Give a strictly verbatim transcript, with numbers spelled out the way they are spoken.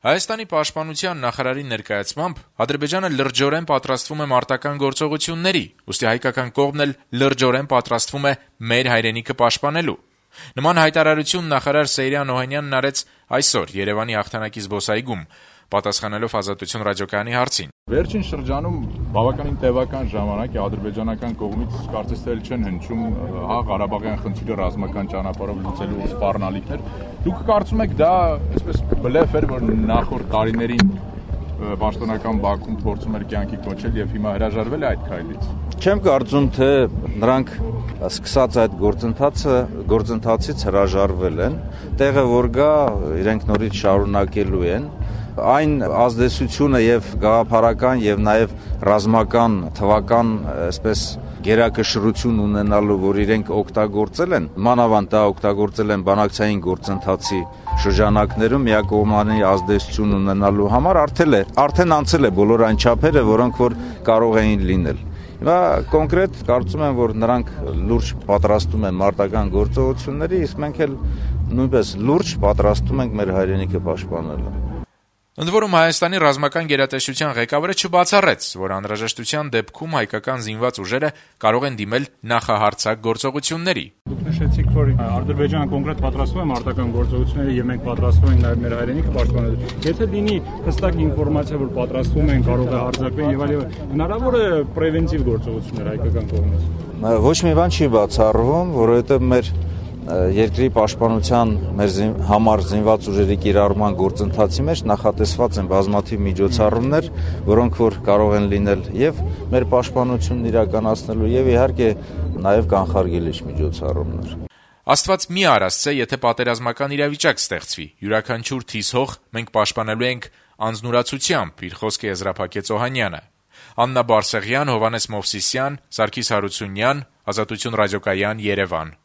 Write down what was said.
Հայաստանի պաշտպանության նախարարի ներկայացմամբ Ադրբեջանը լրջորեն պատրաստվում է մարտական գործողությունների, ուստի հայկական կողմն էլ լրջորեն պատրաստվում է մեր հայրենիքը պաշտպանելու։ Նման հայտարարություն նախարար Սեյրան Օհանյանն արեց այսօր Երևանի հաղթանակի զբոսայգում, պատասխանելով Ազատություն ռադիոկայանի հարցին։ Վերջին շրջանում բավականին տևական ժամանակ է ադրբեջանական կողմից կարծես թե չեն հնչում հա Ղարաբաղյան խնդիրը ռազմական ճանապարհով լուծելու սպառնալիքներ։ Դուք կարծում եք դա այսպես բլեֆ էր, որ նախորդ տարիներին պաշտոնական Բաքուն փորձում էր կյանքի կոչել եւ հիմա հրաժարվել է այդ քայլից։ Չեմ կարծում, թե նրանք սկսած այդ գործընթացը գործընթացից հրաժարվել են, տեղը որ գա իրենք նորից շարունակելու են։ Այն ազդեցությունը եւ գաղափարական եւ նաեւ ռազմական թվական այսպես գերակշռություն ունենալու, որ իրենք օգտագործել են, մանավանդ դա օգտագործել են բանակցային գործընթացի շրջանակներում միակողմանի ազդեցություն ունենալու համար արդեն է, արդեն անցել է բոլոր այն չափերը, որոնք որ կարող էին լինել։ Հիմա կոնկրետ կարծում եմ, որ նրանք լուրջ պատրաստում են մարտական գործողությունների, իսկ մենք էլ նույնպես լուրջ պատրաստում ենք մեր հայրենիքը պաշտպանելու։ Ընդ որում Հայաստանի ռազմական գերատեսչության ղեկավարը չբացառեց, որ անհրաժեշտության դեպքում հայկական զինված ուժերը կարող են դիմել նախահարձակ գործողությունների։ Դուք նշեցիք, որ Ադրբեջանը կոնկրետ պատրաստվում է մարտական գործողությունների եւ մենք պատրաստվում ենք նաեւ մեր հայրենիքը պաշտպանելու։ Եթե լինի հստակ ինֆորմացիա, որ պատրաստվում են, կարող է հարձակվել եւ այլն, հնարավոր է պրևենտիվ գործողություններ հայկական կողմից։ Ոչ մի բան չի բացառվում, որովհետեւ մեր երկրի պաշտպանության մեր համար զինված ուժերի կիրառման գործընթացի մեջ նախատեսված են բազմաթիվ միջոցառումներ, որոնք որ կարող են լինել եւ մեր պաշտպանությունն իրականացնելու եւ իհարկե նաեւ կանխարգելիչ միջոցառումներ։ Աստված մի արասցե, եթե պատերազմական իրավիճակ ստեղծվի, յուրաքանչյուր թիզ հող մենք պաշտպանելու ենք անձնուրացությամբ, իր խոսքը եզրափակեց Օհանյանը։ Աննա Բարսեղյան, Հովհաննես Մովսիսյան, Սարգիս Հարությունյան, Ազատություն ռադիոկայան, Երևան։